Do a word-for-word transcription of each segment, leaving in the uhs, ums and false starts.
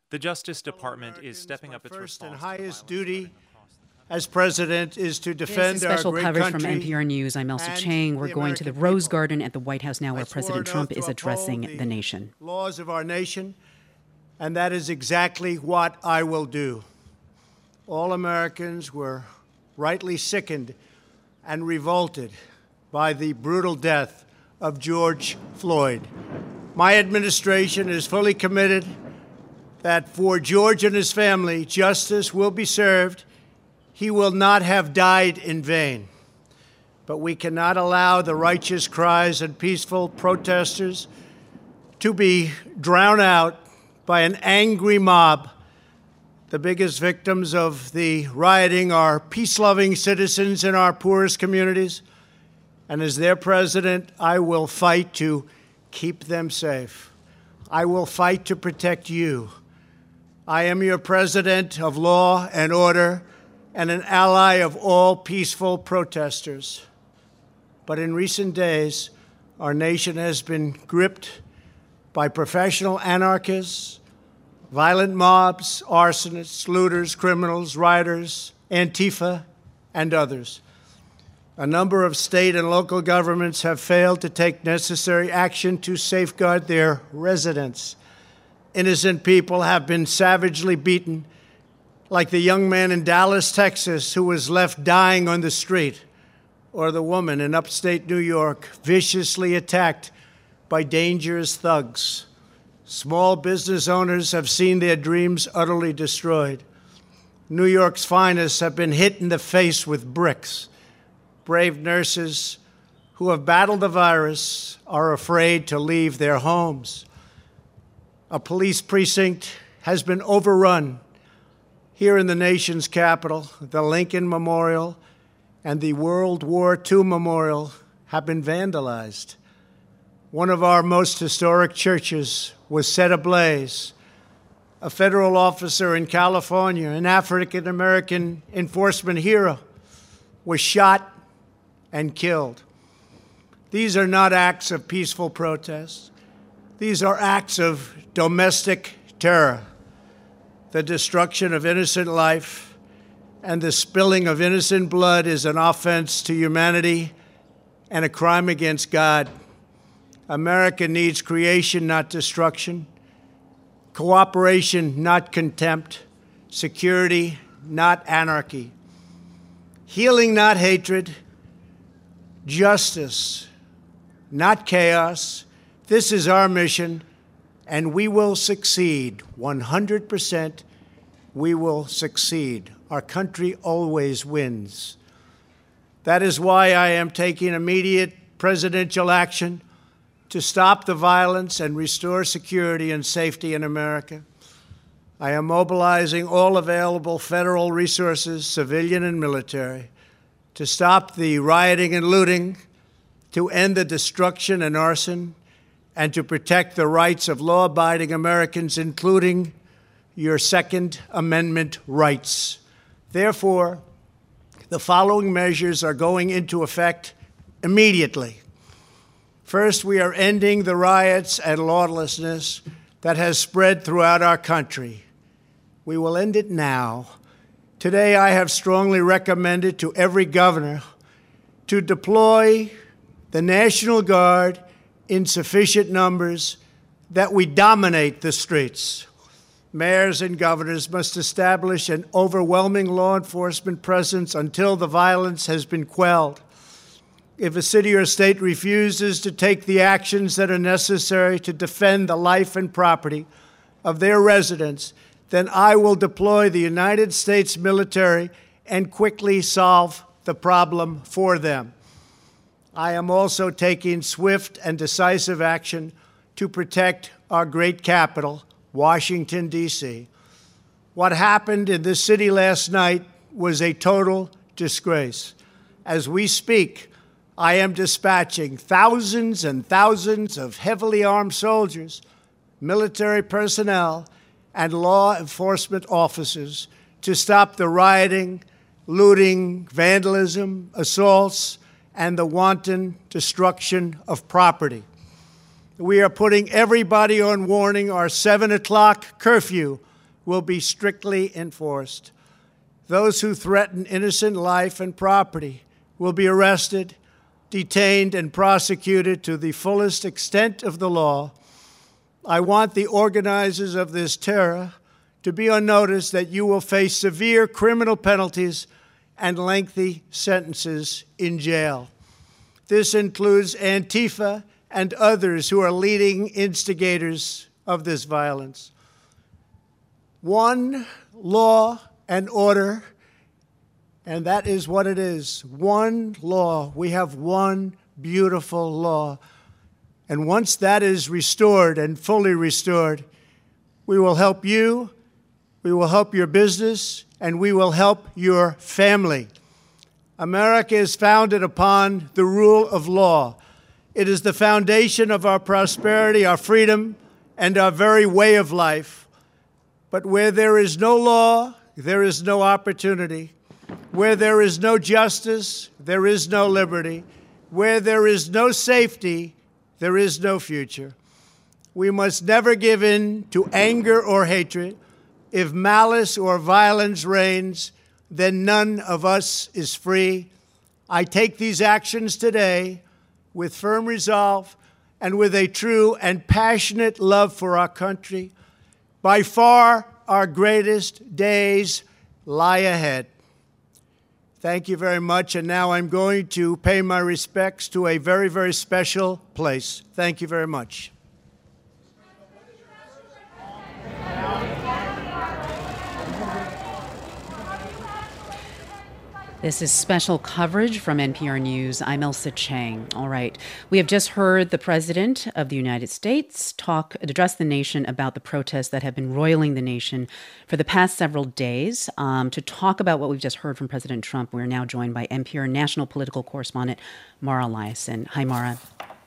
The Justice Department is stepping up its first and response to highest violence duty across the country. as president is to This defend is our special great coverage country. from N P R News. I'm Elsa and Chang. We're the going to the American Rose people. Garden at the White House now, I where swore President an Trump oath is to addressing uphold the nation. Laws of our nation, and that is exactly what I will do. All Americans were rightly sickened and revolted by the brutal death of George Floyd. My administration is fully committed that for George and his family, justice will be served. He will not have died in vain. But we cannot allow the righteous cries and peaceful protesters to be drowned out by an angry mob. The biggest victims of the rioting are peace-loving citizens in our poorest communities. And as their president, I will fight to keep them safe. I will fight to protect you. I am your president of law and order and an ally of all peaceful protesters. But in recent days, our nation has been gripped by professional anarchists, violent mobs, arsonists, looters, criminals, rioters, Antifa, and others. A number of state and local governments have failed to take necessary action to safeguard their residents. Innocent people have been savagely beaten, like the young man in Dallas, Texas, who was left dying on the street, or the woman in upstate New York viciously attacked by dangerous thugs. Small business owners have seen their dreams utterly destroyed. New York's finest have been hit in the face with bricks. Brave nurses who have battled the virus are afraid to leave their homes. A police precinct has been overrun. Here in the nation's capital, the Lincoln Memorial and the World War Two Memorial have been vandalized. One of our most historic churches was set ablaze. A federal officer in California, an African-American enforcement hero, was shot and killed. These are not acts of peaceful protest. These are acts of domestic terror. The destruction of innocent life and the spilling of innocent blood is an offense to humanity and a crime against God. America needs creation, not destruction, cooperation, not contempt, security, not anarchy, healing, not hatred, justice, not chaos. This is our mission, and we will succeed. one hundred percent we will succeed. Our country always wins. That is why I am taking immediate presidential action to stop the violence and restore security and safety in America. I am mobilizing all available federal resources, civilian and military, to stop the rioting and looting, to end the destruction and arson, and to protect the rights of law-abiding Americans, including your Second Amendment rights. Therefore, the following measures are going into effect immediately. First, we are ending the riots and lawlessness that has spread throughout our country. We will end it now. Today, I have strongly recommended to every governor to deploy the National Guard in sufficient numbers that we dominate the streets. Mayors and governors must establish an overwhelming law enforcement presence until the violence has been quelled. If a city or state refuses to take the actions that are necessary to defend the life and property of their residents, then I will deploy the United States military and quickly solve the problem for them. I am also taking swift and decisive action to protect our great capital, Washington, D C What happened in this city last night was a total disgrace. As we speak, I am dispatching thousands and thousands of heavily armed soldiers, military personnel, and law enforcement officers to stop the rioting, looting, vandalism, assaults, and the wanton destruction of property. We are putting everybody on warning. Our seven o'clock curfew will be strictly enforced. Those who threaten innocent life and property will be arrested, detained, and prosecuted to the fullest extent of the law. I want the organizers of this terror to be on notice that you will face severe criminal penalties and lengthy sentences in jail. This includes Antifa and others who are leading instigators of this violence. One law and order, and that is what it is. One law. We have one beautiful law. And once that is restored and fully restored, we will help you, we will help your business, and we will help your family. America is founded upon the rule of law. It is the foundation of our prosperity, our freedom, and our very way of life. But where there is no law, there is no opportunity. Where there is no justice, there is no liberty. Where there is no safety, there is no future. We must never give in to anger or hatred. If malice or violence reigns, then none of us is free. I take these actions today with firm resolve and with a true and passionate love for our country. By far, our greatest days lie ahead. Thank you very much. And now I'm going to pay my respects to a very, very special place. Thank you very much. This is special coverage from N P R News. I'm Ailsa Chang. All right. We have just heard the President of the United States talk, address the nation about the protests that have been roiling the nation for the past several days. Um, to talk about what we've just heard from President Trump, we're now joined by N P R national political correspondent Mara Liasson. Hi, Mara.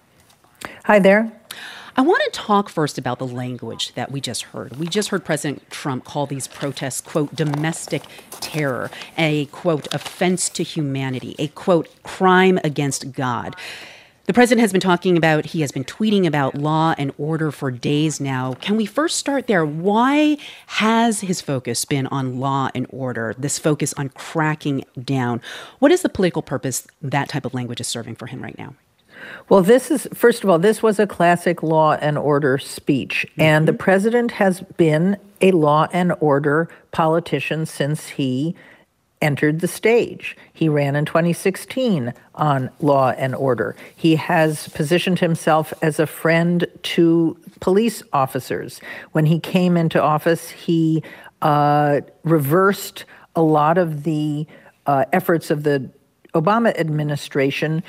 Hi there. I want to talk first about the language that we just heard. We just heard President Trump call these protests, quote, domestic terror, a, quote, offense to humanity, a, quote, crime against God. The president has been talking about, he has been tweeting about law and order for days now. Can we first start there? Why has his focus been on law and order, this focus on cracking down? What is the political purpose that type of language is serving for him right now? Well, this is, first of all, this was a classic law and order speech. Mm-hmm. And the president has been a law and order politician since he entered the stage. He ran in twenty sixteen on law and order. He has positioned himself as a friend to police officers. When he came into office, he uh, reversed a lot of the uh, efforts of the Obama administration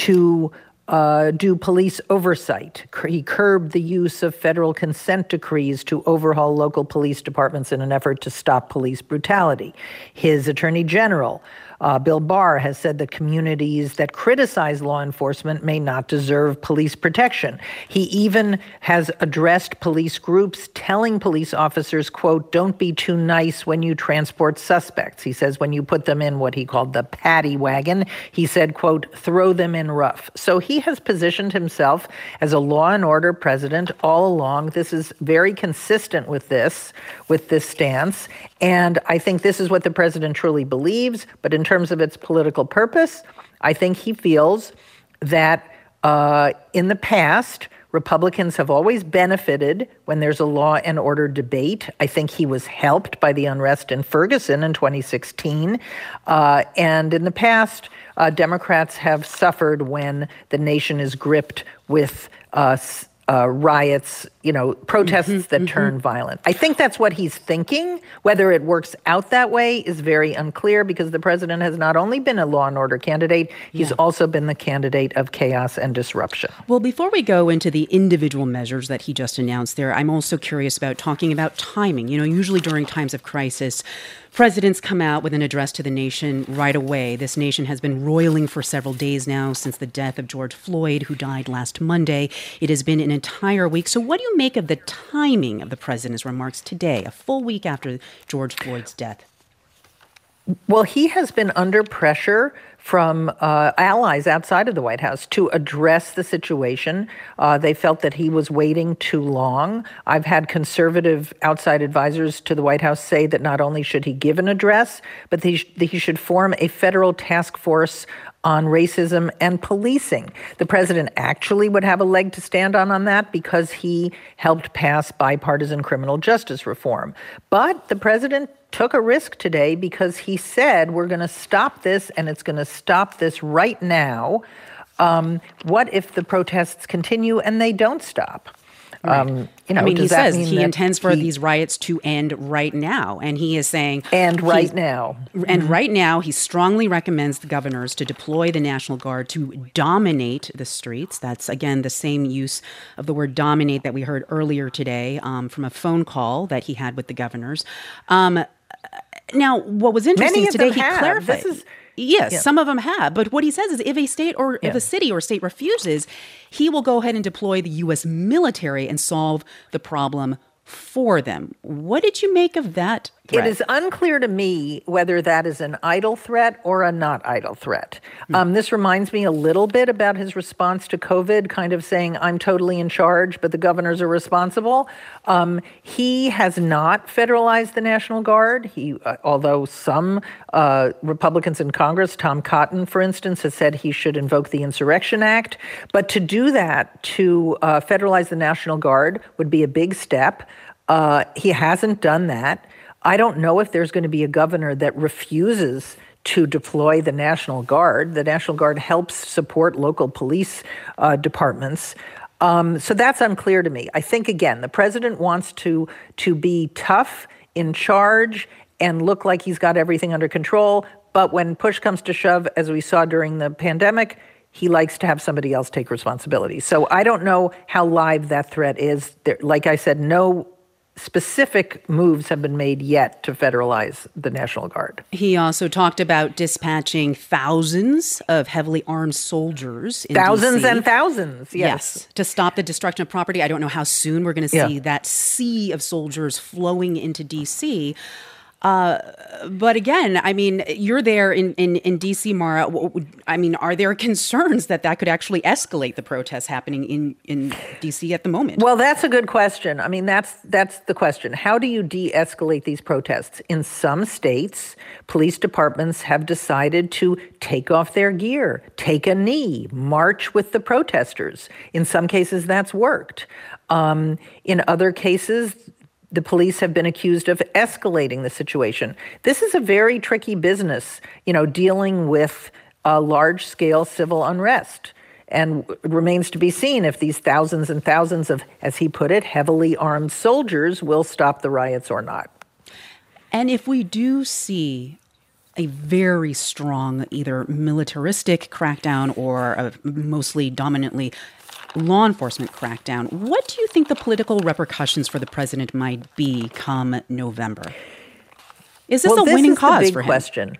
to Uh, do police oversight. He curbed the use of federal consent decrees to overhaul local police departments in an effort to stop police brutality. His attorney general, uh, Bill Barr, has said that communities that criticize law enforcement may not deserve police protection. He even has addressed police groups telling police officers, quote, don't be too nice when you transport suspects. He says when you put them in what he called the paddy wagon, he said, quote, throw them in rough. So he has positioned himself as a law and order president all along. This is very consistent with this, with this stance. And I think this is what the president truly believes. But in terms of its political purpose, I think he feels that uh, in the past, Republicans have always benefited when there's a law and order debate. I think he was helped by the unrest in Ferguson in twenty sixteen. Uh, and in the past, uh, Democrats have suffered when the nation is gripped with uh, uh, riots, you know, protests mm-hmm, that mm-hmm. turn violent. I think that's what he's thinking. Whether it works out that way is very unclear because the president has not only been a law and order candidate, he's yeah. also been the candidate of chaos and disruption. Well, before we go into the individual measures that he just announced there, I'm also curious about talking about timing. You know, usually during times of crisis, presidents come out with an address to the nation right away. This nation has been roiling for several days now since the death of George Floyd, who died last Monday. It has been an entire week. So what do you make of the timing of the president's remarks today, a full week after George Floyd's death? Well, he has been under pressure from uh, allies outside of the White House to address the situation. Uh, they felt that he was waiting too long. I've had conservative outside advisors to the White House say that not only should he give an address, but he, sh- that he should form a federal task force on racism and policing. The president actually would have a leg to stand on on that because he helped pass bipartisan criminal justice reform. But the president took a risk today because he said, we're going to stop this, and it's going to stop this right now. Um, what if the protests continue and they don't stop? Right. Um, you know, I mean, he says mean he intends for he, these riots to end right now. And he is saying... And right now. And mm-hmm. right now, he strongly recommends the governors to deploy the National Guard to dominate the streets. That's, again, the same use of the word dominate that we heard earlier today um, from a phone call that he had with the governors. Um, now, what was interesting is today he have. clarified... This is, Yes, yeah. some of them have. But what he says is if a state or yeah. if a city or state refuses, he will go ahead and deploy the U S military and solve the problem for them. What did you make of that threat? It is unclear to me whether that is an idle threat or a not idle threat. Mm. Um, this reminds me a little bit about his response to COVID, kind of saying, I'm totally in charge, but the governors are responsible. Um, he has not federalized the National Guard. He, uh, although some uh, Republicans in Congress, Tom Cotton, for instance, has said he should invoke the Insurrection Act. But to do that, to uh, federalize the National Guard, would be a big step. Uh, he hasn't done that. I don't know if there's going to be a governor that refuses to deploy the National Guard. The National Guard helps support local police uh, departments. Um, so that's unclear to me. I think, again, the president wants to, to be tough, in charge, and look like he's got everything under control. But when push comes to shove, as we saw during the pandemic, he likes to have somebody else take responsibility. So I don't know how live that threat is. There, like I said, no specific moves have been made yet to federalize the National Guard. He also talked about dispatching thousands of heavily armed soldiers in Thousands D C. and thousands, yes. Yes, to stop the destruction of property. I don't know how soon we're going to see Yeah. that sea of soldiers flowing into D C. Uh, but again, I mean, you're there in, in, in D C, Mara. I mean, are there concerns that that could actually escalate the protests happening in, in D C at the moment? Well, that's a good question. I mean, that's that's the question. How do you de-escalate these protests? In some states, police departments have decided to take off their gear, take a knee, march with the protesters. In some cases, that's worked. Um, in other cases, the police have been accused of escalating the situation. This is a very tricky business, you know, dealing with uh, large-scale civil unrest. And it remains to be seen if these thousands and thousands of, as he put it, heavily armed soldiers will stop the riots or not. And if we do see a very strong either militaristic crackdown or a mostly dominantly law enforcement crackdown, what do you think the political repercussions for the president might be come November? Is this well, a this winning is cause the big for him? Question.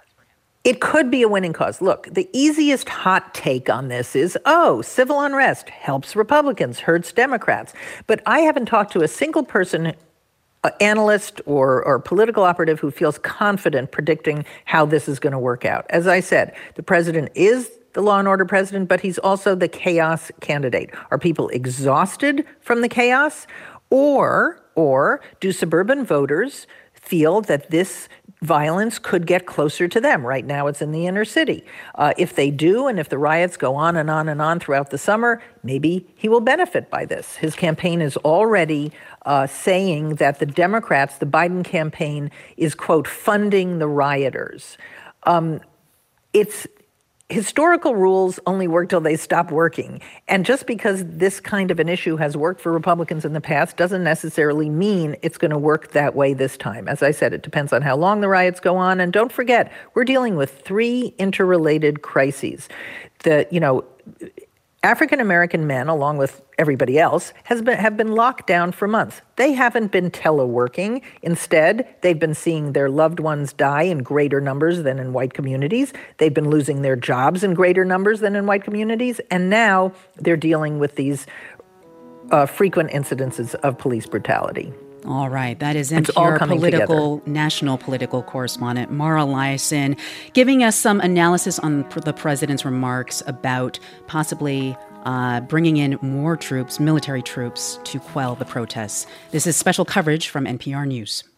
It could be a winning cause. Look, the easiest hot take on this is, oh, civil unrest helps Republicans, hurts Democrats. But I haven't talked to a single person, uh, analyst or, or political operative who feels confident predicting how this is going to work out. As I said, the president is the law and order president, but he's also the chaos candidate. Are people exhausted from the chaos? Or, or do suburban voters feel that this violence could get closer to them? Right now it's in the inner city. Uh, if they do, and if the riots go on and on and on throughout the summer, maybe he will benefit by this. His campaign is already uh, saying that the Democrats, the Biden campaign, is, quote, funding the rioters. Um, it's Historical rules only work till they stop working. And just because this kind of an issue has worked for Republicans in the past doesn't necessarily mean it's going to work that way this time. As I said, it depends on how long the riots go on. And don't forget, we're dealing with three interrelated crises. The, you know, African-American men, along with everybody else, has been have been locked down for months. They haven't been teleworking. Instead, they've been seeing their loved ones die in greater numbers than in white communities. They've been losing their jobs in greater numbers than in white communities. And now they're dealing with these uh, frequent incidences of police brutality. All right. That is It's all N P R coming political, together. national political correspondent Mara Liasson giving us some analysis on pr- the president's remarks about possibly uh, bringing in more troops, military troops, to quell the protests. This is special coverage from N P R News.